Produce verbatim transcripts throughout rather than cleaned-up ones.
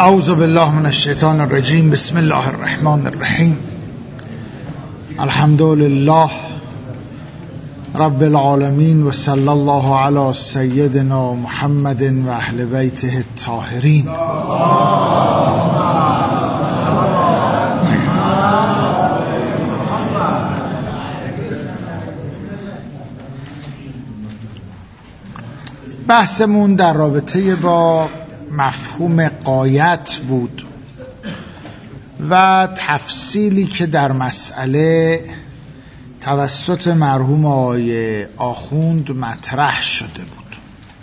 اعوذ بالله من الشیطان الرجیم. بسم الله الرحمن الرحیم. الحمد لله رب العالمین و صلی الله علی سیدنا محمد و اهل بیته الطاهرین. بحثمون در رابطه با مفهوم غایت بود و تفصیلی که در مسئله توسط مرحوم آقای آخوند مطرح شده بود.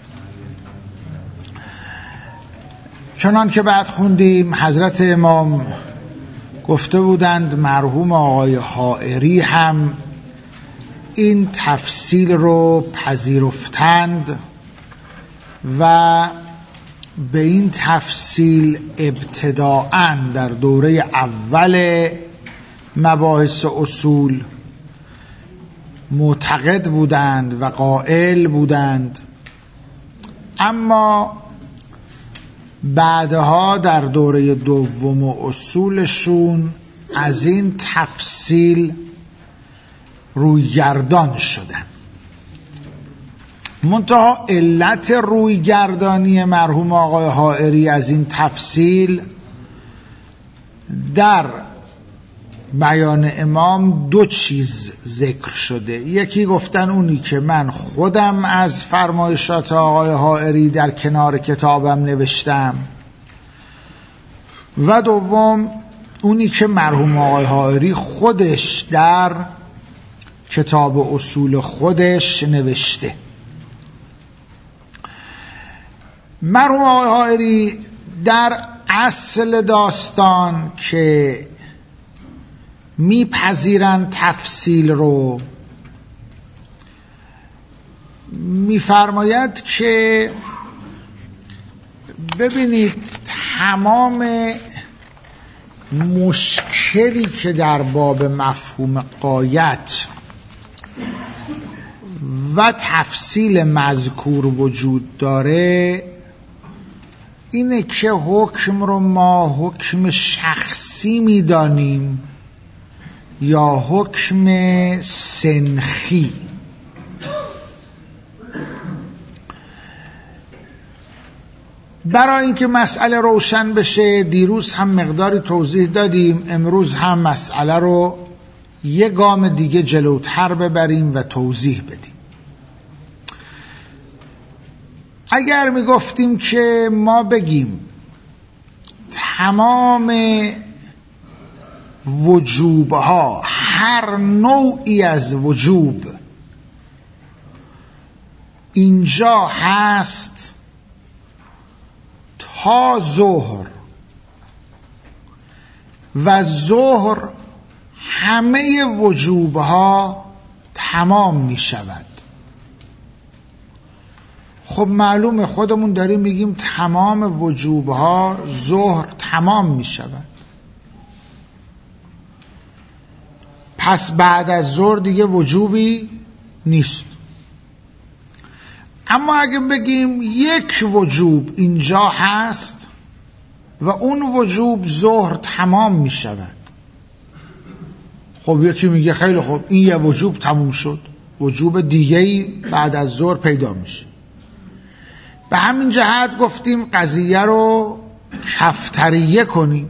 چنان که بعد خوندیم حضرت امام گفته بودند مرحوم آقای حائری هم این تفصیل رو پذیرفتند و به این تفصیل ابتداءً در دوره اول مباحث اصول معتقد بودند و قائل بودند، اما بعدها در دوره دوم اصولشون از این تفصیل رویگردان شدند. منتها علت رویگردانی مرحوم آقای حائری از این تفصیل در بیان امام دو چیز ذکر شده. یکی گفتن اونی که من خودم از فرمایشات آقای حائری در کنار کتابم نوشتم، و دوم اونی که مرحوم آقای حائری خودش در کتاب اصول خودش نوشته. مرحوم آقای حائری در اصل داستان که میپذیرند تفصیل رو، میفرماید که ببینید تمام مشکلی که در باب مفهوم غایت و تفصیل مذکور وجود داره اینه که حکم رو ما حکم شخصی میدانیم یا حکم سنخی. برای اینکه مسئله روشن بشه دیروز هم مقداری توضیح دادیم، امروز هم مسئله رو یه گام دیگه جلوتر ببریم و توضیح بدیم. اگر می گفتیم که ما بگیم تمام وجوبها، هر نوعی از وجوب اینجا هست تا ظهر، و ظهر همه وجوبها تمام می شود. خب معلومه خودمون داریم میگیم تمام وجوبها ظهر تمام می شود، پس بعد از ظهر دیگه وجوبی نیست. اما اگه بگیم یک وجوب اینجا هست و اون وجوب ظهر تمام می شود، خب یکی میگه خیلی خوب این یه وجوب تموم شد، وجوب دیگه‌ای بعد از ظهر پیدا میشه. به همین جهت گفتیم قضیه رو کفتریه کنیم.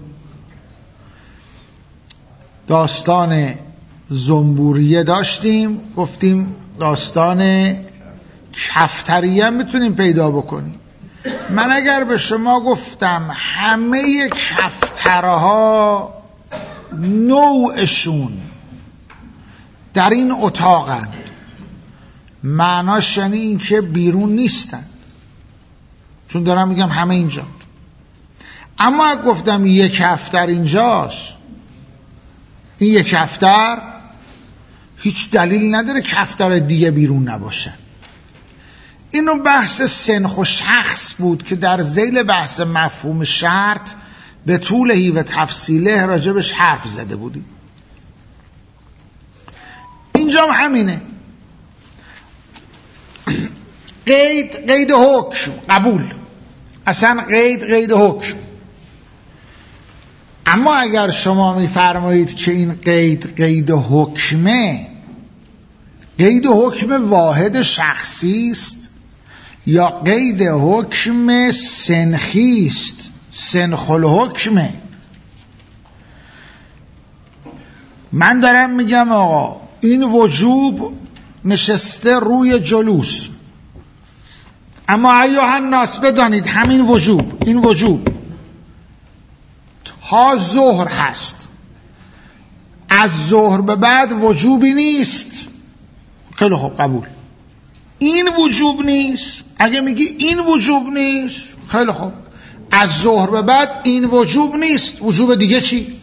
داستان زنبوریه داشتیم، گفتیم داستان کفتریه میتونیم پیدا بکنیم. من اگر به شما گفتم همه کفترها نوعشون در این اتاقند، معناش یعنی این که بیرون نیستن، چون دارم میگم همه اینجا. اما اگه گفتم یک کفتر اینجاست، این یک کفتر هیچ دلیل نداره کفتر دیگه بیرون نباشه. اینو بحث سنخ و شخص بود که در ذیل بحث مفهوم شرط به طولهی و تفصیله راجبش حرف زده بودیم. اینجا هم همینه. قید قید حکم قبول، اصلا قید قید حکم. اما اگر شما میفرمایید که این قید قید حکمه، قید حکم واحد شخصی است یا قید حکم سنخی است، سنخ الحکمه. من دارم میگم آقا این وجوب نشسته روی جلوس، اما ایها الناس بدانید همین وجوب، این وجوب تا ظهر هست، از ظهر به بعد وجوبی نیست. خیلی خوب، قبول. این وجوب نیست. اگه میگی این وجوب نیست، خیلی خوب، از ظهر به بعد این وجوب نیست، وجوب دیگه چی؟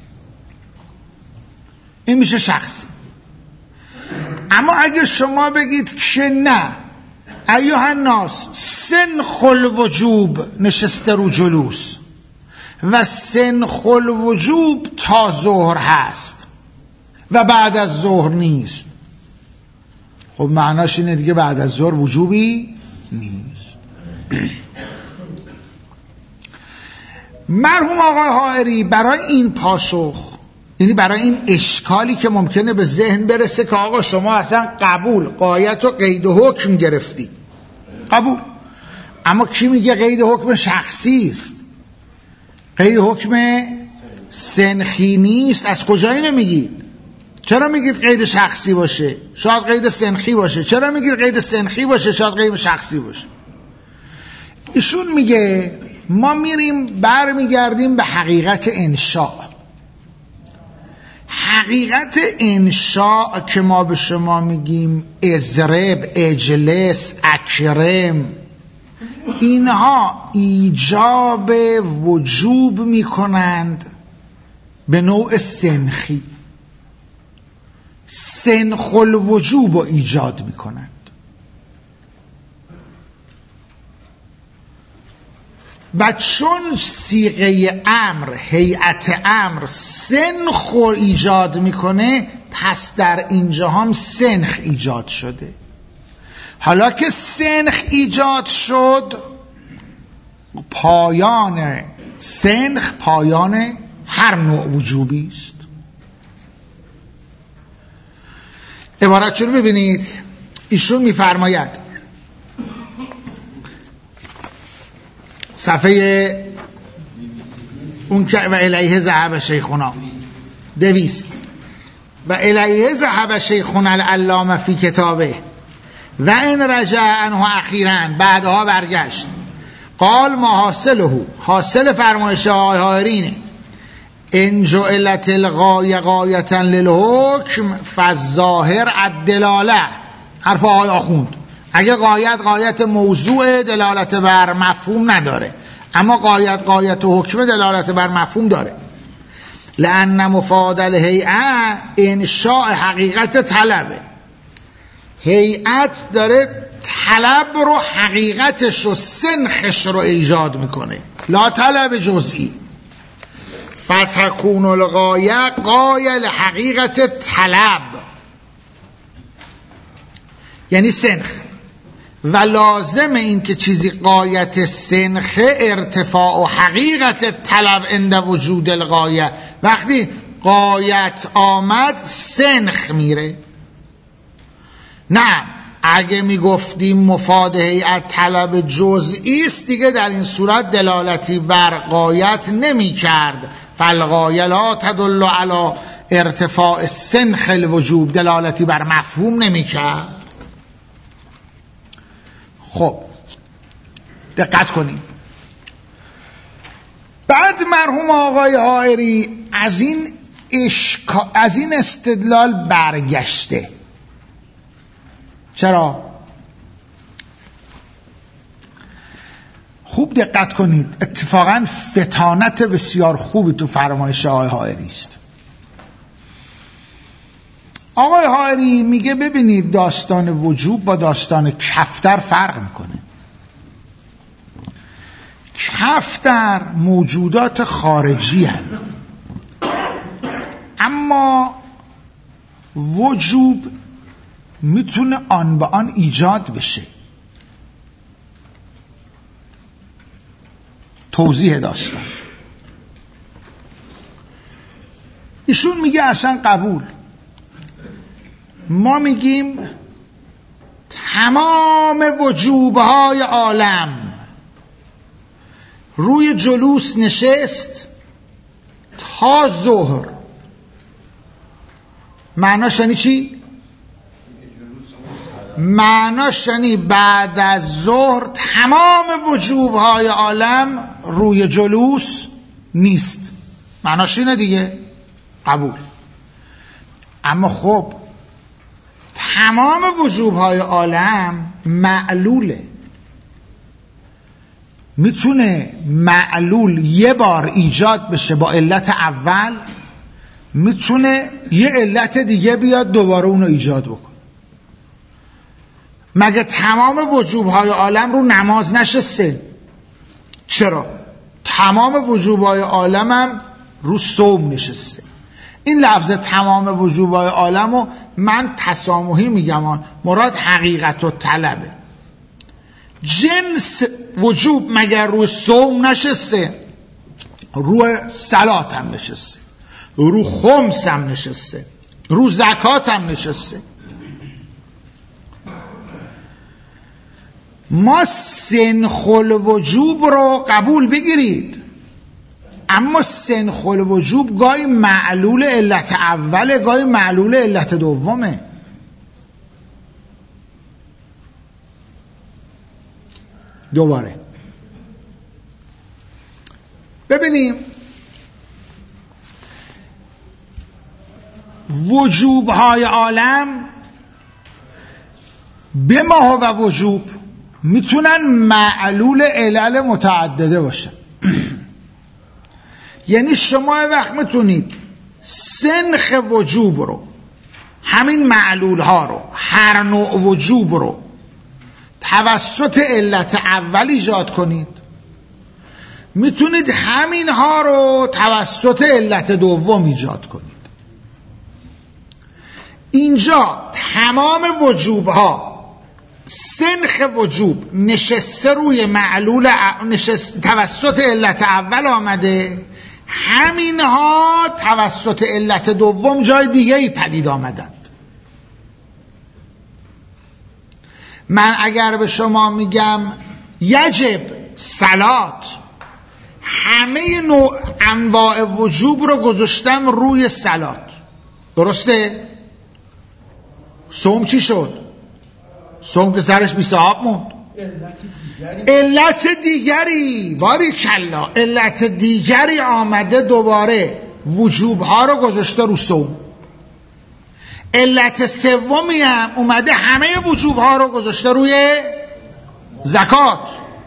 این میشه شخص. اما اگه شما بگید که نه ایها الناس سنخ الوجوب نشسته رو جلوس و سنخ الوجوب تا ظهر هست و بعد از ظهر نیست، خب معناش اینه دیگه بعد از ظهر وجوبی نیست. مرحوم آقای حائری برای این پاسخ، یعنی برای این اشکالی که ممکنه به ذهن برسه که آقا شما اصلا قبول غایت و قید و حکم گرفتی، قبول، اما کی میگه قید حکم شخصی است، قید حکم سنخی نیست؟ از کجا اینو میگید؟ چرا میگید قید شخصی باشه شاید قید سنخی باشه؟ چرا میگید قید سنخی باشه شاید قید شخصی باشه؟ ایشون میگه ما میریم بر میگردیم به حقیقت انشاء. حقیقت انشاء که ما به شما میگیم اضرب، اجلس، اکرم، اینها ایجاب وجوب میکنند به نوع سنخی، سنخ الوجوب رو ایجاد میکنند. و چون صیغه امر، هیئت امر سنخ رو ایجاد میکنه، پس در اینجا هم سنخ ایجاد شده. حالا که سنخ ایجاد شد، پایان سنخ پایان هر نوع وجوبی است. عبارت چون ببینید، ایشون میفرماید صفحه اون که و الیه ذهب شیخنا دویست، و الیه ذهب شیخنا العلامه فی کتابه و ان رجع عنه اخیراً، بعدها برگشت، قال ما حاصله، حاصل فرمایش آقای حائری ان جعلت الغایه غایة للحکم فالظاهر الدلاله. حرف آقای آخوند، اگه غایت غایت موضوع دلالت بر مفهوم نداره، اما غایت غایت حکم دلالت بر مفهوم داره. لأن مفاد الهیئه انشاء حقیقت طلبه، هیئت داره طلب رو، حقیقتش رو، سنخش رو ایجاد میکنه، لا طلب جزئی. فتکون الغایه غایه لحقیقت طلب، یعنی سنخ، و لازم این که چیزی غایت سنخ ارتفاع و حقیقت طلب عند وجود الغایه. وقتی غایت آمد سنخ میره. نه اگه میگفتیم مفاد هیئت طلب جزئی است، دیگه در این صورت دلالتی بر غایت نمی کرد. فالغایه لا تدل علی ارتفاع سنخ الوجوب، دلالتی بر مفهوم نمی کرد. خب دقت کنیم. بعد مرحوم آقای حائری از این اشکا... از این استدلال برگشته. چرا؟ خوب دقت کنید، اتفاقا فطانت بسیار خوبی تو فرمایش آقای حائری است. آقای حائری میگه ببینید داستان وجوب با داستان کفتر فرق میکنه. کفتر موجودات خارجی هستند، اما وجوب میتونه آن به آن ایجاد بشه. توضیح داستان. ایشون میگه اصلا قبول. ما میگیم تمام وجوبهای عالم روی جلوس نشست تا ظهر. معناش یعنی چی؟ معناش یعنی بعد از ظهر تمام وجوبهای عالم روی جلوس نیست. معناش اینه دیگه. قبول. اما خب تمام وجوبهای عالم معلوله. میتونه معلول یه بار ایجاد بشه با علت اول، میتونه یه علت دیگه بیاد دوباره اونو ایجاد بکنه. مگه تمام وجوبهای عالم رو نماز نشسته؟ چرا؟ تمام وجوبهای عالم هم رو صوم نشسته. این لفظ تمام وجوبهای عالم رو من تسامحی میگم، مراد حقیقت و طلبه. جنس وجوب مگر روی صوم نشسته؟ روی صلات هم نشسته، رو خمس هم نشسته، رو زکات هم نشسته. ما سنخل وجوب رو قبول بگیرید، اما سنخل وجوب گاهی معلول علت اوله، گاهی معلول علت دومه. دوباره ببینیم وجوبهای عالم به ما و وجوب میتونن معلول علل متعدده باشن. یعنی شما وقت میتونید سنخ وجوب رو، همین معلول ها رو، هر نوع وجوب رو توسط علت اول ایجاد کنید، میتونید همین ها رو توسط علت دوم ایجاد کنید. اینجا تمام وجوب ها سنخ وجوب نشسته روی معلول نشست توسط علت اول آمده، همین ها توسط علت دوم جای دیگه ای پدید آمدند. من اگر به شما میگم یجب صلات، همه نوع انواع وجوب رو گذاشتم روی صلات، درسته؟ صوم چی شد؟ صوم که سرش بی صاحب موند. علت دیگری باریکلا علت دیگری آمده دوباره وجوب ها رو گذاشته رو صوم. علت سومی هم اومده همه وجوب ها رو گذاشته روی زکات.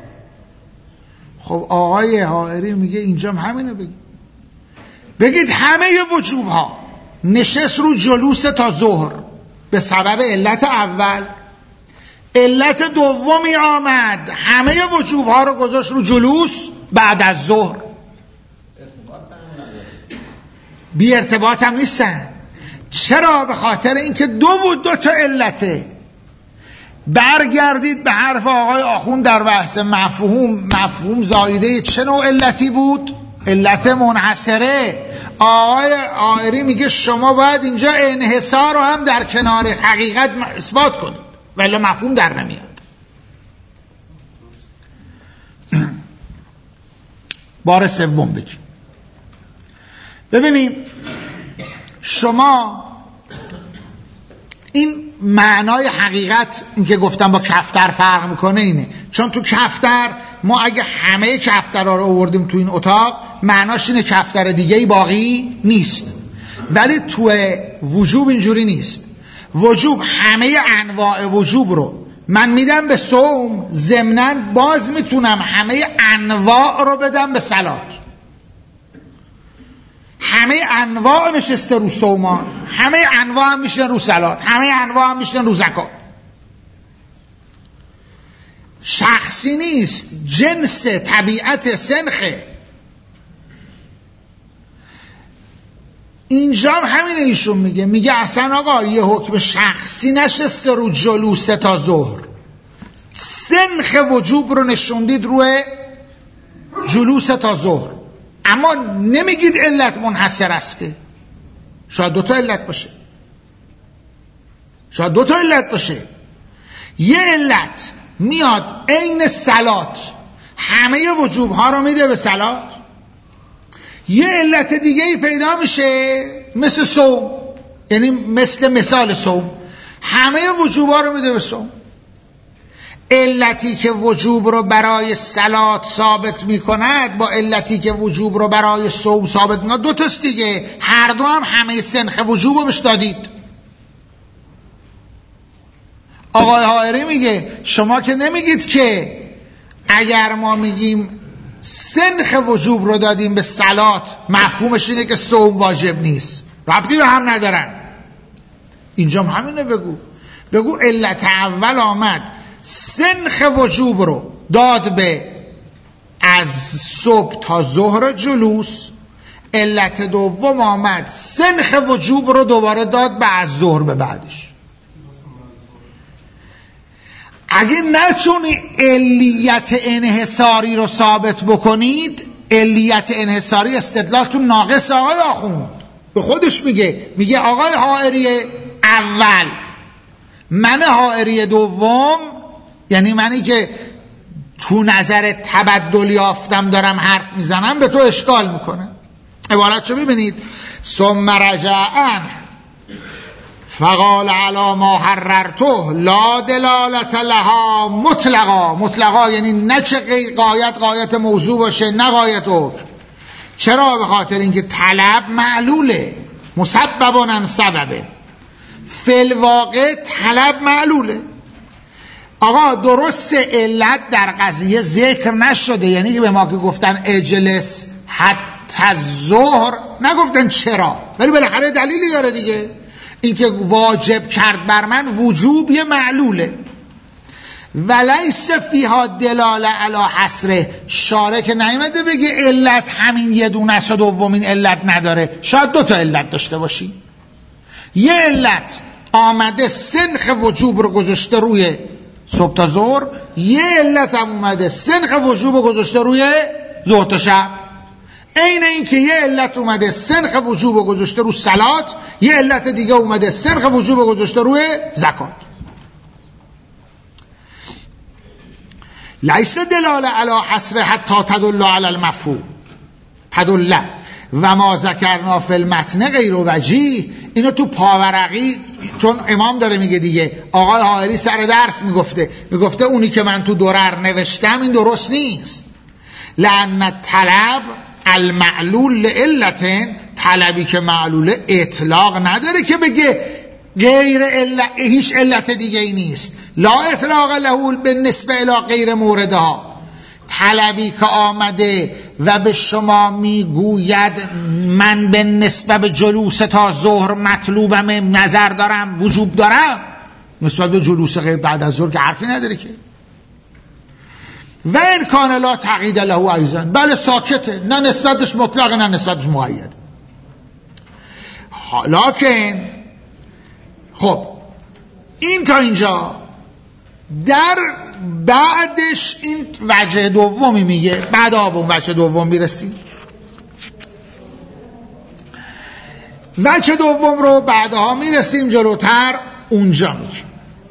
خب آقای حائری میگه اینجا همینه. بگید بگید همه وجوب ها نشست رو جلوس تا ظهر به سبب علت اول، علت دومی آمد همه وجوب ها رو گذاشت رو جلوس بعد از ظهر. بی ارتباط هم نیستن. چرا؟ به خاطر اینکه دو و دو تا علته. برگردید به حرف آقای آخوند در بحث مفهوم. مفهوم زایده چه نوع علتی بود؟ علت منحصره. آقای آئری میگه شما باید اینجا انحصار رو هم در کنار حقیقت اثبات کنید ولی مفهوم در نمیاد. بار سوم بگیم. ببینیم شما این معنای حقیقت، این که گفتم با کفتر فرق میکنه اینه، چون تو کفتر ما اگه همه کفترها رو آوردیم تو این اتاق معناش اینه کفتر دیگه‌ای باقی نیست. ولی تو وجوب اینجوری نیست. وجوب همه انواع وجوب رو من میدم به صوم، ضمناً باز میتونم همه انواع رو بدم به صلات. همه انواع نشسته رو صومان، همه انواع هم میشن رو صلات، همه انواع هم میشن رو زکات. شخصی نیست، جنس طبیعت سنخه. اینجا هم همینه. ایشون میگه میگه اصلا آقا یه حکم شخصی نشسته رو جلوس تا ظهر، سنخ وجوب رو نشوندید روی جلوس تا ظهر، اما نمیگید علت منحصر است که شاید دو تا علت باشه، شاید دو تا علت باشه. یه علت میاد عین صلات همه وجوب ها رو میده به صلات، یه علت دیگه ای پیدا میشه مثل صوم، یعنی مثل مثال صوم همه وجوب ها رو میده به صوم. علتی که وجوب رو برای صلات ثابت میکند با علتی که وجوب رو برای صوم ثابت میکند دو تاست دیگه، هر دو هم همه سنخ وجوب رو بهش دادید. آقای حائری میگه شما که نمیگید که اگر ما میگیم سنخ وجوب رو دادیم به صلات مفهومش اینه که صوم واجب نیست، ربطی به هم ندارن. اینجا هم همینه، بگو بگو علت اول آمد سنخ وجوب رو داد به از صبح تا ظهر جلوس، علت دوم آمد سنخ وجوب رو دوباره داد به از ظهر به بعدش. اگه نتونی علیت انحصاری رو ثابت بکنید، علیت انحصاری استدلالتون ناقص. آقای آخوند به خودش میگه، میگه آقای حائری اول، من حائری دوم، یعنی منی که تو نظر تبدل یافتم دارم حرف میزنم، به تو اشکال میکنه. عبارت چو ببینید، ثم رجعن فقال علی ما حررته لا دلالت لها مطلقا. مطلقا یعنی نه چه قایت قایت موضوع باشه نه قایت حکم. چرا؟ به خاطر اینکه طلب معلوله، مسببون عن سببه، فی الواقع طلب معلوله. آقا درست علت در قضیه ذکر نشده، یعنی که به ما که گفتن اجلس حتی الظهر نگفتن چرا، ولی بالاخره دلیلی داره دیگه. اینکه واجب کرد بر من وجوب یه معلوله. ولیس فیها دلاله علی حصره، شارع که نیامده بگه علت همین یه دونه است و دومین علت نداره، شاید دو تا علت داشته باشی. یه علت آمده سنخ وجوب رو گذاشته روی صبح تا ظهر، یه علت هم اومده سنخ وجوب رو گذاشته روی ظهر تا شب. عین این که یه علت اومده سنخ وجوب رو گذاشته رو صلات، یه علت دیگه اومده سنخ وجوب رو گذاشته روی زکات. لیس دلاله علی حصر حتی تدل علی المفهوم تدل و ما ذکرنا فی المتن غیر وجیه. اینو تو پاورقی، چون امام داره میگه دیگه، آقای حائری سر درس میگفته میگفته اونی که من تو درر نوشتم این درست نیست. لأن طلب المعلول لعلتن، طلبی که معلوله اطلاق نداره که بگه غیر علت، هیچ علت دیگه ای نیست. لا اطلاق له بالنسبه الی غیر موردها. طلبی که آمده و به شما میگوید من به نسبت به جلوس تا ظهر مطلوبم نظر دارم وجوب دارم، نسبت به جلوس غیر بعد از ظهر که حرفی نداره که. و این کان لا تقیید له ایضا، بله ساکته، نه نسبتش مطلق نه نسبتش مقید. لکن خب این تا اینجا. در بعدش این وجه دومی میگه، بعد آب اون وجه دوم میرسیم. وجه دوم رو بعدها میرسیم جلوتر، اونجا میگه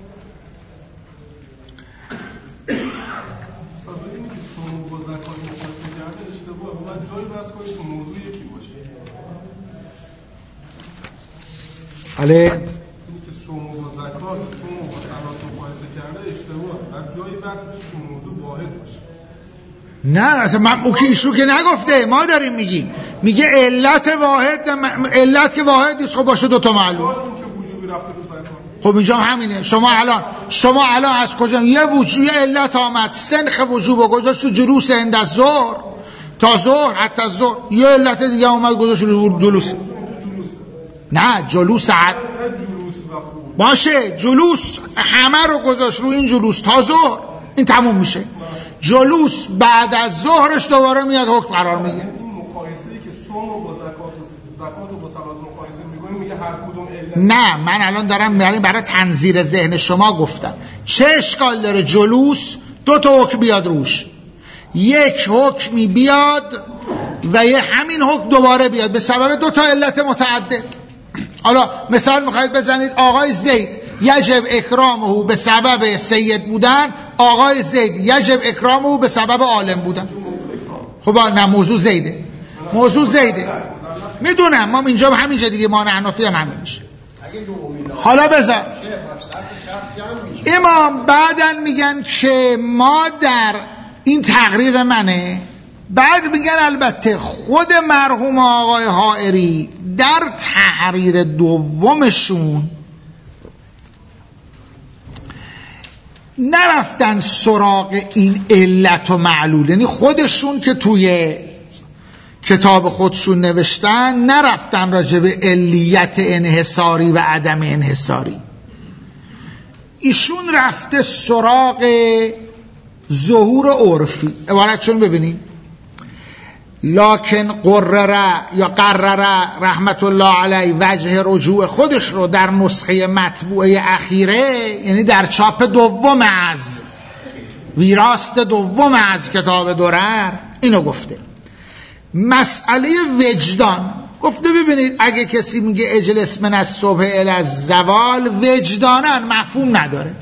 بله اینی که صوم و زکات و صوم و صلات مقایسه کرده اشتباه، در جایی بس میشه که موضوع واحد باشه. نه اصلا من اوکی ایشو که نگفته، ما داریم میگیم، میگه علت واحد، علت که واحد نیست، خب باشه دوتا معلوم. خب اینجا همینه. شما الان شما الان از کجا یه وجود یه علت آمد سنخ وجوب و گذاشت تو جلوس عند الظهر تا ظهر حتی الظهر، یه علت دیگه اومد گذاشت رو جلوس. نه جلوس حد باشه، جلوس همه رو گذاشت رو این جلوس تا ظهر، این تموم میشه. جلوس بعد از ظهرش دوباره میاد حکم قرار میگیره. این مقایسه‌ای که صوم و با زکات و زکات و با صلات مقایسه می‌کنیم میگه هر کدوم علت. نه من الان دارم برای تنظیر ذهن شما گفتم چه اشکال داره جلوس دو تا حکم بیاد روش، یک حکمی بیاد و یه همین حکم دوباره بیاد به سبب دو تا علت متعدد. حالا مثال میخواید بزنید آقای زید یجب اکرامه به سبب سید بودن، آقای زید یجب اکرامه به سبب عالم بودن. خب نه موضوع زیده، موضوع زیده میدونم، ما اینجا همینجا دیگه ما حنفی هم همین میشه. حالا بذار امام بعدن میگن که ما در این تقریر منه، بعد میگن البته خود مرحوم آقای حائری در تحریر دومشون نرفتن سراغ این علت و معلول، یعنی خودشون که توی کتاب خودشون نوشتن نرفتن راجع به علیت انحصاری و عدم انحصاری، ایشون رفته سراغ ظهور عرفی. عبارتشون ببینیم، لکن قرره یا قرره رحمت الله علیه وجه رجوع خودش رو در نسخه مطبوعه اخیره، یعنی در چاپ دوم از ویراست دوم از کتاب درر، اینو گفته. مسئله وجدان گفته ببینید اگه کسی میگه اجلس من از صبح الی از زوال، وجدانا مفهوم نداره.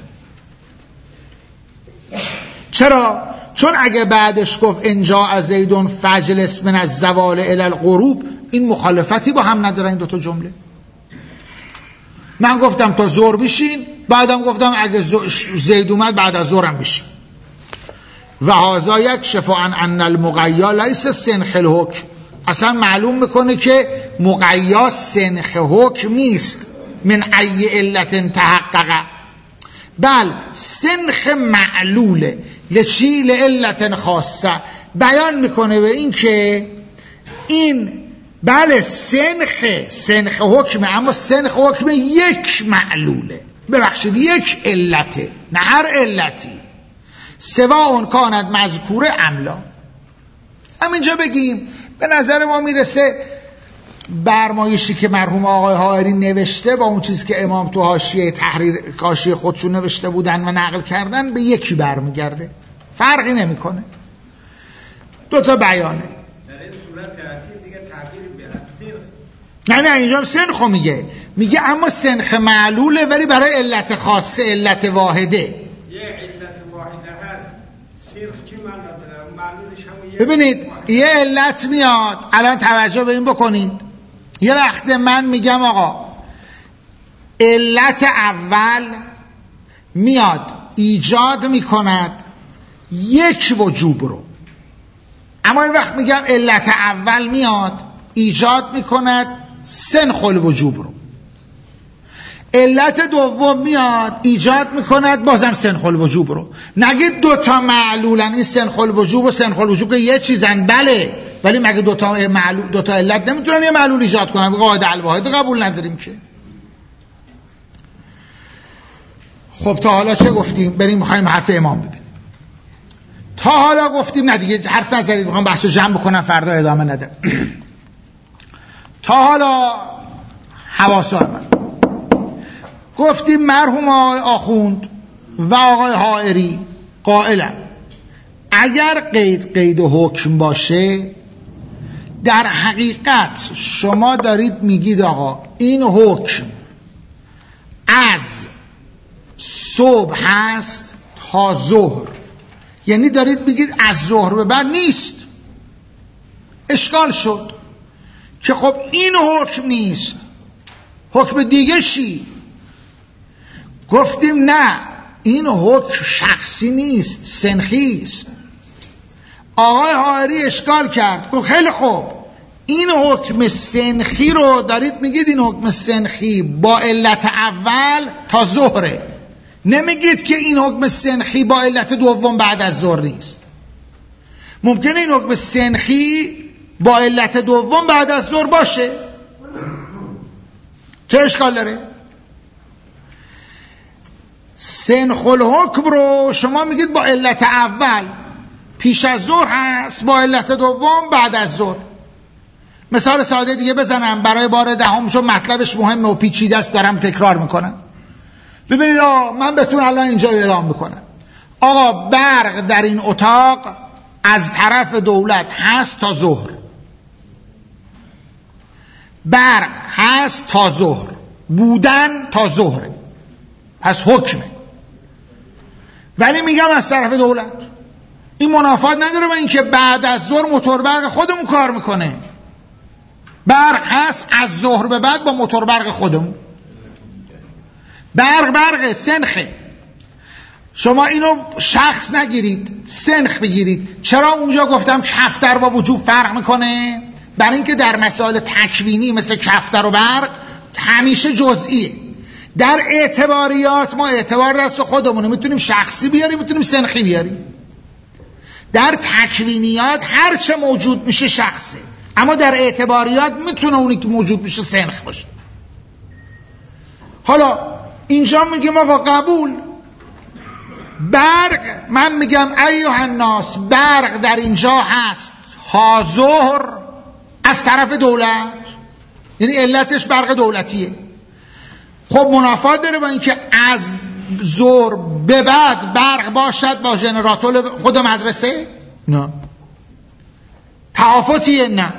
چرا؟ چون اگه بعدش گفت انجا از زیدون فجلس من از زوال الی الغروب، این مخالفتی با هم نداره این دوتا جمله. من گفتم تا ظهر بشین، بعدم گفتم اگه زید اومد بعد از ظهرم بشین. و هذا یکشف عن ان المقیا لیس سنخ الحکم، اصلا معلوم میکنه که مقیا سنخ حکم نیست. من ای علت تحقق، بل سنخ معلوله لچی لعلت خاصه. بیان میکنه به این که این بله سنخ سنخ حکمه، اما سنخ حکم یک معلوله، ببخشید یک علته، نه هر علتی، سوا اون کانت مذکوره املا. همینجا بگیم به نظر ما میرسه برمایشی که مرحوم آقای حائری نوشته با اون چیزی که امام تو حاشیه تحریر حاشیه خودشون نوشته بودن و نقل کردن به یکی برمیگرده، فرقی نمیکنه، دو تا بیانه. در این صورت تأثیر دیگه تعبیر به نه نه اینجا سنخو میگه، میگه اما سنخ معلوله ولی برای علت خاصه، علت واحده. یه علت واحده هست، سنخ چی معنا داره؟ معلولش همون یه. ببینید یه علت میاد، الان توجه به این بکنید، یه وقت من میگم آقا علت اول میاد ایجاد میکند یک وجوب رو، اما این وقت میگم علت اول میاد ایجاد میکند سنخ الوجوب رو، علت دوم میاد ایجاد میکند بازم سنخ الوجوب رو. نگید دوتا معلولن، این سنخ الوجوب و سنخ الوجوب که یه چیزن، بله، ولی مگه دوتا معلول دوتا علت نمیتونن یه معلول ایجاد کنن؟ قاعده الواحد قبول نداریم که. خب تا حالا چه گفتیم؟ بریم میخوایم حرف امام ببینیم. تا حالا گفتیم نه دیگه حرف نزدید، میخوام بحثو جمع بکنم فردا ادامه نده. تا حالا حواسای من گفتیم مرحوم آقای آخوند و آقای حائری قائلن اگر قید قید و حکم باشه، در حقیقت شما دارید میگید آقا این حکم از صبح هست تا ظهر، یعنی دارید میگید از ظهر به بعد نیست. اشکال شد که خب این حکم نیست، حکم دیگه چی؟ گفتیم نه، این حکم شخصی نیست، سنخی است. آقای حائری اشکال کرد، گفت خیلی خوب، این حکم سنخی رو دارید میگید این حکم سنخی با علت اول تا ظهره، نمیگید که این حکم سنخی با علت دوم بعد از ظهر نیست. ممکنه این حکم سنخی با علت دوم بعد از ظهر باشه، چه اشکال داره؟ سنخ الحکم رو شما میگید با علت اول پیش از ظهر هست، با علت دوم بعد از ظهر. مثال ساده دیگه بزنم برای بار دهم، چون مطلبش مهمه و پیچیده است دارم تکرار میکنم. ببینید آقا من بهتون الان اینجا اعلام میکنم، آقا برق در این اتاق از طرف دولت هست تا ظهر، برق از تا ظهر، بودن تا ظهره، پس حکمه. ولی میگم از طرف دولت این منافات نداره با اینکه بعد از ظهر موتور برق خودمون کار میکنه. برق هست از ظهر به بعد با موتور برق خودمون. برق برق سنخه. شما اینو شخص نگیرید، سنخ بگیرید. چرا اونجا گفتم کفتر با وجوب فرق میکنه؟ برای اینکه در مسائل تکوینی مثل کفتر و برق همیشه جزئیه. در اعتباریات ما اعتبار دست خودمونه، میتونیم شخصی بیاریم، میتونیم سنخی بیاریم. در تکوینیات هر چه موجود میشه شخصه، اما در اعتباریات میتونه اونی که موجود میشه سنخ باشه. حالا اینجا میگیم آقا قبول برق، من میگم ایها الناس برق در اینجا هست ها ظهر از طرف دولت، یعنی علتش برق دولتیه. خب منافات داره با اینکه از ظهر به بعد برق باشد با ژنراتور خود مدرسه؟ نه. تفاوتیه؟ نه.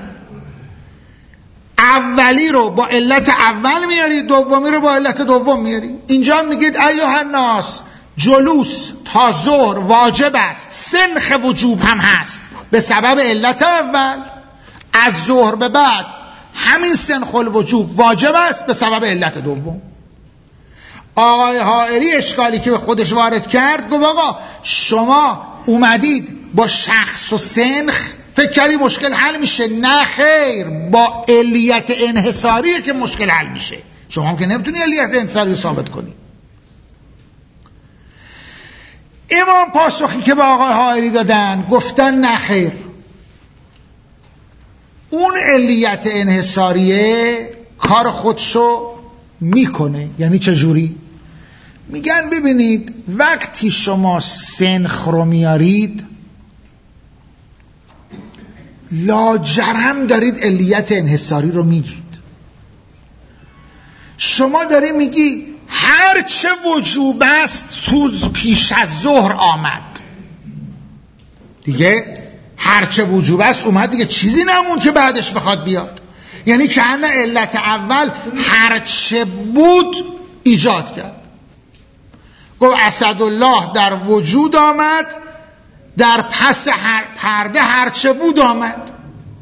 اولی رو با علت اول میاری، دومی رو با علت دوم میاری. اینجا میگید ایها الناس جلوس تا ظهر واجب است، سنخ وجوب هم هست به سبب علت اول. از ظهر به بعد همین سنخ الوجوب واجب است به سبب علت دوم. آقای حائری اشکالی که به خودش وارد کرد، گفت آقا شما اومدید با شخص و سنخ فکر کردی مشکل حل میشه. نه خیر، با علیت انحصاریه که مشکل حل میشه. شما هم که نمیتونی علیت انحصاری رو ثابت کنی. امام پاسخی که به آقای حائری دادن گفتن نه خیر، اون علیت انحصاریه کار خودشو میکنه. یعنی چجوری؟ میگن ببینید وقتی شما سنخ رو میارید لاجرم دارید علیت انحصاری رو میگید. شما داری میگی هر چه وجوب است سوز پیش از ظهر آمد دیگه، هر چه وجوب است اومد دیگه، چیزی نمون که بعدش بخواد بیاد. یعنی که نه علت اول هر چه بود ایجاد کرد. گفت اسدالله در وجود آمد، در پس هر پرده هر چه بود آمد.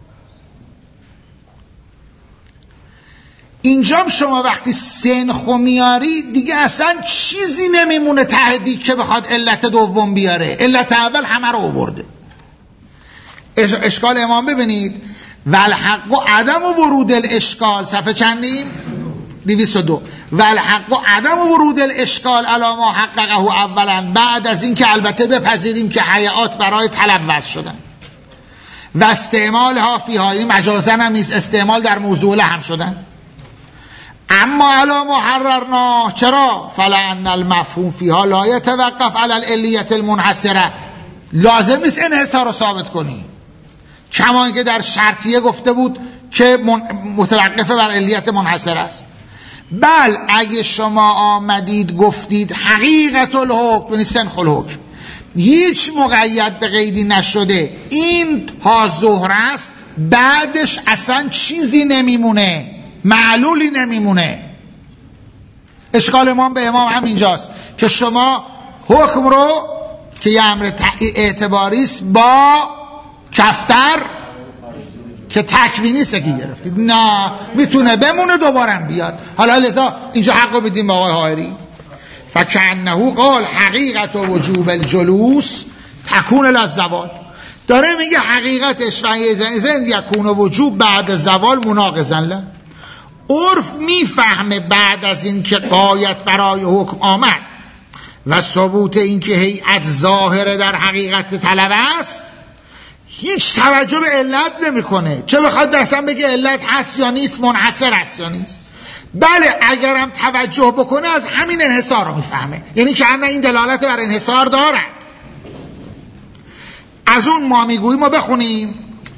اینجا شما وقتی سنخو میاری دیگه اصلا چیزی نمیمونه تهدی که بخواد علت دوم بیاره. علت اول همه رو آورده. اشکال امام ببینید، والحق و عدم و ورود الاشکال، صفحه چندیم؟ دویست و دو. والحق و عدم و ورود الاشکال علی ما حققه اولا، بعد از این که البته بپذیریم که حیات برای طلب وضع شدن و استعمال ها فیها، این مجازا هم نیست، استعمال در موضوع لهم شدن. اما علی ما حررنا، چرا؟ فلان المفهوم فیها لا یتوقف علی العلیت المنحصره، لازم نیست انحصار رو ثابت کنی، کما اینکه در شرطیه گفته بود که متوقف بر علیت منحصر است. بل اگه شما آمدید گفتید حقیقت الحکم، یعنی سنخ الحکم، هیچ مقید به قیدی نشده، این تا ظهر است، بعدش اصلا چیزی نمیمونه، معلولی نمیمونه. اشکال امام به امام هم اینجاست که شما حکم رو که یه امر اعتباری است با کفتر که تکوینی سکی گرفتید، نه میتونه بمونه دوبارم بیاد. حالا لذا اینجا حق رو بدیم به آقای حائری. فکأنه قال حقیقت و وجوب الجلوس تکون للزوال، داره میگه حقیقتش و زن یکون و وجوب بعد زوال مناقضا له. عرف میفهمه بعد از این که غایت برای حکم آمد و ثبوت این که هیئت ظاهره در حقیقت طلب است، هیچ توجه به علت نمیکنه، چه بخواد دستم بگه علت هست یا نیست، منحصر هست یا نیست. بله اگرم توجه بکنه از همین انحصار رو میفهمه، یعنی که انا این دلالت بر انحصار دارد. از اون ما میگوییم ما بخونیم،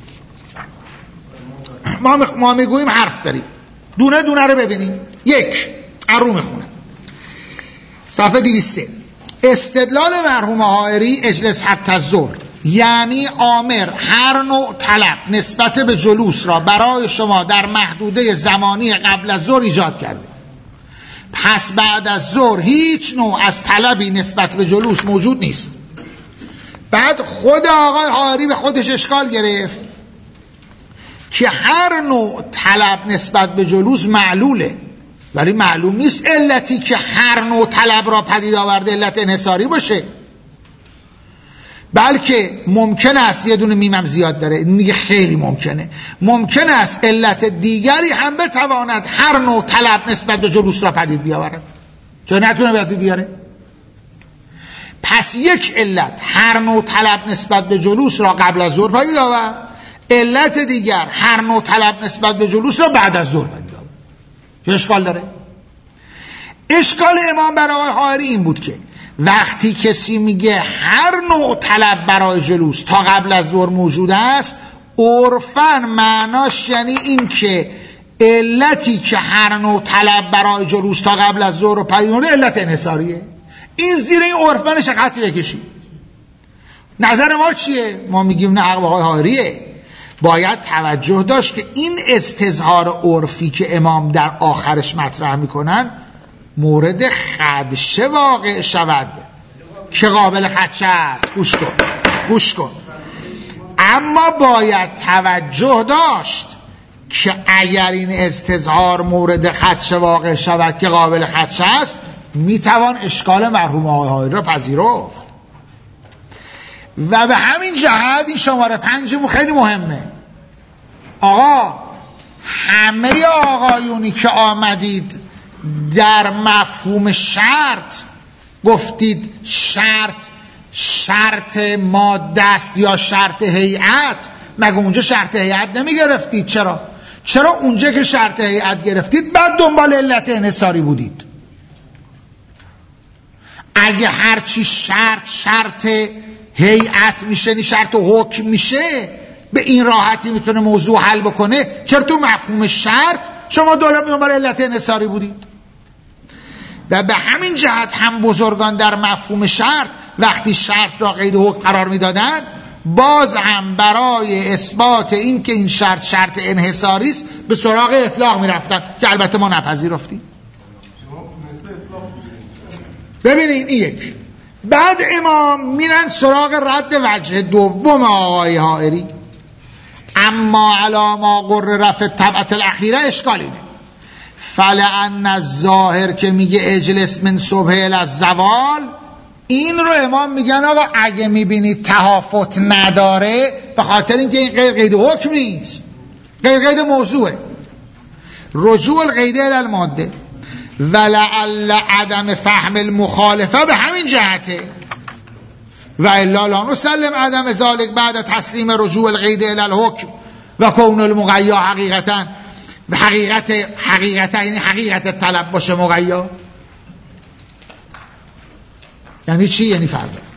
ما, مخ... ما میگوییم حرف داریم، دونه دونه رو ببینیم. یک ارو میخونم صفحه دویست و سه. استدلال مرحوم حائری اجلس حتی الظهر یعنی آمر هر نوع طلب نسبت به جلوس را برای شما در محدوده زمانی قبل از ظهر ایجاد کرده، پس بعد از ظهر هیچ نوع از طلبی نسبت به جلوس موجود نیست. بعد خود آقای حائری به خودش اشکال گرفت که هر نوع طلب نسبت به جلوس معلوله، ولی معلوم نیست علتی که هر نوع طلب را پدید آورده علت انحصاری باشه، بلکه ممکن است یه دونه میمم زیاد داره، میگه خیلی ممکنه، ممکن است علت دیگری هم بتواند هر نوع طلب نسبت به جلوس را پدید بیاورد، چرا نتونه پدید بیاره؟ پس یک علت هر نوع طلب نسبت به جلوس را قبل از ظهر پدید آورد، علت دیگر هر نوع طلب نسبت به جلوس را بعد از ظهر پدید آورد. چه اشکال داره؟ اشکال امام برای آقای حائری این بود که وقتی کسی میگه هر نوع طلب برای جلوس تا قبل از ظهر موجود است، عرفاً معناش یعنی این که علتی که هر نوع طلب برای جلوس تا قبل از ظهر رو پدید آورده علت انحصاریه. این زیر این عرفانش خطی بکشید. نظر ما چیه؟ ما میگیم نه، حق آقای حائریه. باید توجه داشت که این استظهار عرفی که امام در آخرش مطرح میکنن مورد خدشه واقع شود که قابل خدشه است. گوش کن گوش کن اما باید توجه داشت که اگر این استظهار مورد خدشه واقع شود که قابل خدشه است، میتوان اشکال مرحوم آقای حائری را پذیرفت. و به همین جهت این شماره پنجمون خیلی مهمه. آقا همه آقایونی که آمدید در مفهوم شرط گفتید شرط شرط ماده است یا شرط هیئت، مگه اونجا شرط هیئت نمی گرفتید؟ چرا؟ چرا اونجا که شرط هیئت گرفتید بعد دنبال علت انحصاری بودید؟ اگه هرچی شرط شرط هیئت میشه نی شرط و حکم میشه، به این راحتی میتونه موضوع حل بکنه، چرا تو مفهوم شرط شما دنبال علت انحصاری بودید؟ و به همین جهت هم بزرگان در مفهوم شرط وقتی شرط را قید حکم قرار میدادند، باز هم برای اثبات این که این شرط شرط انحصاری است به سراغ اطلاق میرفتن که البته ما نپذیرفتیم. ببینید این یک. بعد امام میرن سراغ رد وجه دوم آقای حائری. اما علاما قرر رفع طبعت الاخیره اشکال اینه، فلعن الظاهر که میگه اجلس من صبح الزوال، این رو امام میگن آقا اگه میبینید تهافت نداره به خاطر اینکه این غیر قید حکم نیست، غیر قید موضوعه. رجوع القیده الی الماده ولعل عدم فهم المخالفه به همین جهته و الا لا نسلم عدم ذلك بعد تسلیم رجوع القیده الی الحکم و کون المغیا حقیقتا و حقیقت حقیقتا یعنی حقیقت طلب باشه مغیا. یعنی چی؟ یعنی فرق